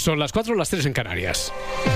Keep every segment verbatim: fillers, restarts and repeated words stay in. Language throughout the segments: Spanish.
Son las cuatro, las tres en Canarias.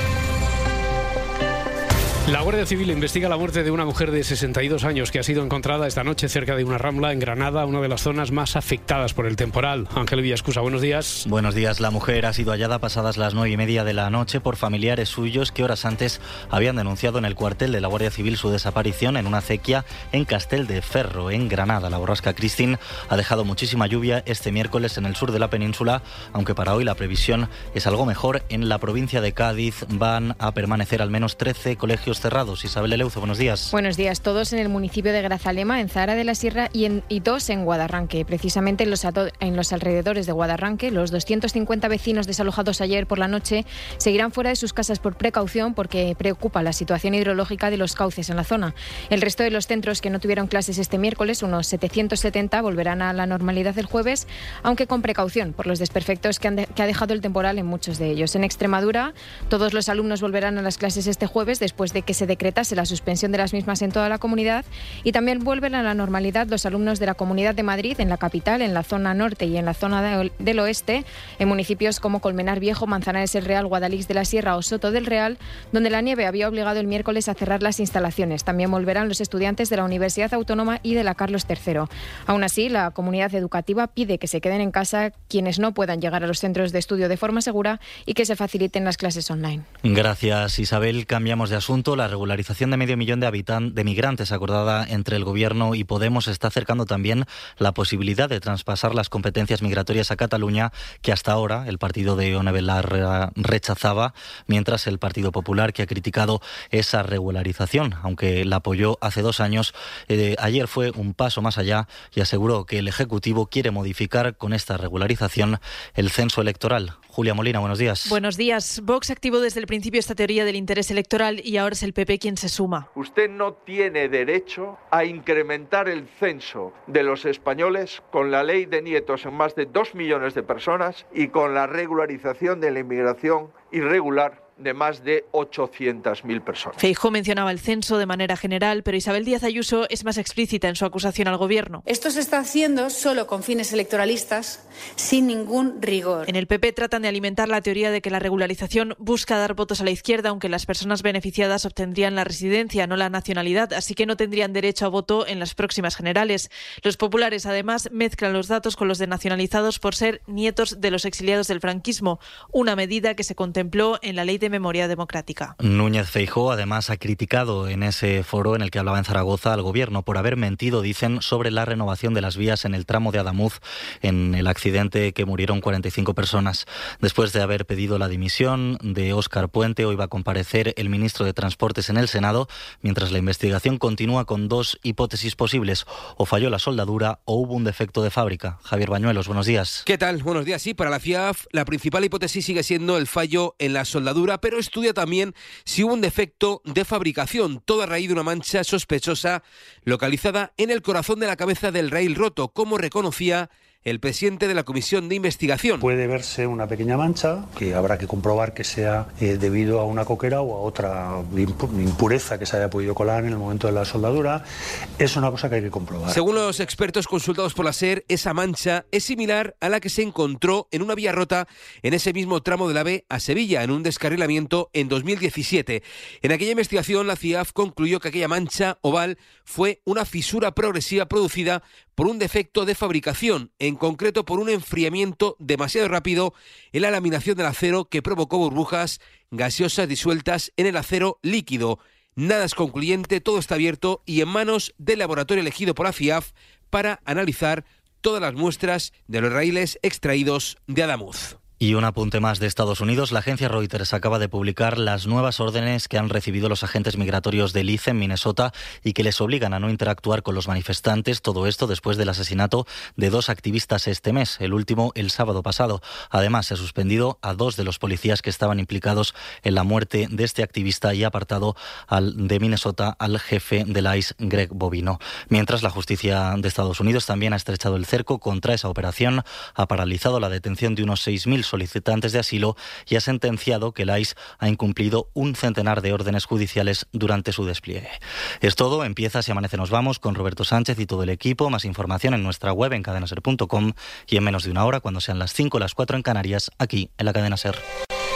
La Guardia Civil investiga la muerte de una mujer de sesenta y dos años que ha sido encontrada esta noche cerca de una rambla en Granada, una de las zonas más afectadas por el temporal. Ángel Villascusa, buenos días. Buenos días. La mujer ha sido hallada pasadas las nueve y media de la noche por familiares suyos que horas antes habían denunciado en el cuartel de la Guardia Civil su desaparición en una acequia en Castel de Ferro, en Granada. La borrasca Christine ha dejado muchísima lluvia este miércoles en el sur de la península, aunque para hoy la previsión es algo mejor. En la provincia de Cádiz van a permanecer al menos trece colegios cerrados. Isabel Eleuzo, buenos días. Buenos días, todos en el municipio de Grazalema, en Zahara de la Sierra y, en, y dos en Guadarranque. Precisamente en los, ato, en los alrededores de Guadarranque, los doscientos cincuenta vecinos desalojados ayer por la noche seguirán fuera de sus casas por precaución porque preocupa la situación hidrológica de los cauces en la zona. El resto de los centros que no tuvieron clases este miércoles, unos setecientos setenta, volverán a la normalidad el jueves, aunque con precaución por los desperfectos que, han de, que ha dejado el temporal en muchos de ellos. En Extremadura, todos los alumnos volverán a las clases este jueves después de que se decretase la suspensión de las mismas en toda la comunidad, y también vuelven a la normalidad los alumnos de la Comunidad de Madrid, en la capital, en la zona norte y en la zona de, del oeste, en municipios como Colmenar Viejo, Manzanares el Real, Guadalix de la Sierra o Soto del Real, donde la nieve había obligado el miércoles a cerrar las instalaciones. También volverán los estudiantes de la Universidad Autónoma y de la Carlos tercero. Aún así, la comunidad educativa pide que se queden en casa quienes no puedan llegar a los centros de estudio de forma segura y que se faciliten las clases online. Gracias, Isabel. Cambiamos de asunto. La regularización de medio millón de habitantes, de migrantes acordada entre el Gobierno y Podemos está acercando también la posibilidad de traspasar las competencias migratorias a Cataluña, que hasta ahora el partido de Ione Belarra rechazaba, mientras el Partido Popular, que ha criticado esa regularización, aunque la apoyó hace dos años, eh, ayer fue un paso más allá y aseguró que el Ejecutivo quiere modificar con esta regularización el censo electoral. Julia Molina, buenos días. Buenos días. Vox activó desde el principio esta teoría del interés electoral y ahora es el P P quien se suma. Usted no tiene derecho a incrementar el censo de los españoles con la ley de nietos en más de dos millones de personas y con la regularización de la inmigración irregular de más de ochocientas mil personas. Feijóo mencionaba el censo de manera general, pero Isabel Díaz Ayuso es más explícita en su acusación al Gobierno. Esto se está haciendo solo con fines electoralistas, sin ningún rigor. En el P P tratan de alimentar la teoría de que la regularización busca dar votos a la izquierda, aunque las personas beneficiadas obtendrían la residencia, no la nacionalidad, así que no tendrían derecho a voto en las próximas generales. Los populares, además, mezclan los datos con los de nacionalizados por ser nietos de los exiliados del franquismo, una medida que se contempló en la Ley de Memoria Democrática. Núñez Feijóo además ha criticado en ese foro en el que hablaba en Zaragoza al Gobierno por haber mentido, dicen, sobre la renovación de las vías en el tramo de Adamuz en el accidente que murieron cuarenta y cinco personas. Después de haber pedido la dimisión de Óscar Puente, hoy va a comparecer el ministro de Transportes en el Senado, mientras la investigación continúa con dos hipótesis posibles: o falló la soldadura o hubo un defecto de fábrica. Javier Bañuelos, buenos días. ¿Qué tal? Buenos días. Sí, para la F I A F la principal hipótesis sigue siendo el fallo en la soldadura, pero estudia también si hubo un defecto de fabricación, todo a raíz de una mancha sospechosa localizada en el corazón de la cabeza del raíl roto, como reconocía el presidente de la Comisión de Investigación. Puede verse una pequeña mancha que habrá que comprobar que sea eh, debido a una coquera o a otra impureza que se haya podido colar en el momento de la soldadura. Es una cosa que hay que comprobar. Según los expertos consultados por la SER, esa mancha es similar a la que se encontró en una vía rota en ese mismo tramo de la A V a Sevilla, en un descarrilamiento en dos mil diecisiete. En aquella investigación, la C I A F concluyó que aquella mancha oval fue una fisura progresiva producida por un defecto de fabricación, en concreto por un enfriamiento demasiado rápido en la laminación del acero que provocó burbujas gaseosas disueltas en el acero líquido. Nada es concluyente, todo está abierto y en manos del laboratorio elegido por la F I A F para analizar todas las muestras de los raíles extraídos de Adamuz. Y un apunte más de Estados Unidos. La agencia Reuters acaba de publicar las nuevas órdenes que han recibido los agentes migratorios del I C E en Minnesota y que les obligan a no interactuar con los manifestantes. Todo esto después del asesinato de dos activistas este mes, el último el sábado pasado. Además, se ha suspendido a dos de los policías que estaban implicados en la muerte de este activista y ha apartado al, de Minnesota al jefe del I C E, Greg Bovino. Mientras, la justicia de Estados Unidos también ha estrechado el cerco contra esa operación, ha paralizado la detención de unos seis mil solicitantes de asilo y ha sentenciado que el I C E ha incumplido un centenar de órdenes judiciales durante su despliegue. Es todo, empieza Si Amanece Nos Vamos con Roberto Sánchez y todo el equipo. Más información en nuestra web en cadena ser punto com y en menos de una hora, cuando sean las cinco o las cuatro en Canarias, aquí en la Cadena SER.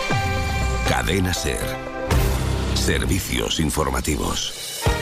Cadena SER. Servicios informativos.